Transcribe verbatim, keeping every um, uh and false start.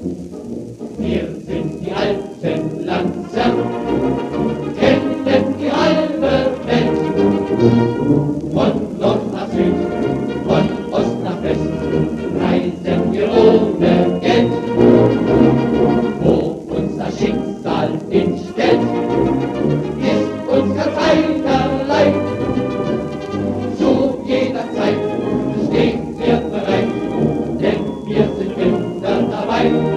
Wir sind die alten Lanzer, kennen die halbe Welt. Von Nord nach Süd, von Ost nach West, reisen wir ohne Geld. Wo uns das Schicksal hinstellt, ist uns ganz einerlei. Zu jeder Zeit stehen wir bereit, denn wir sind immer dabei.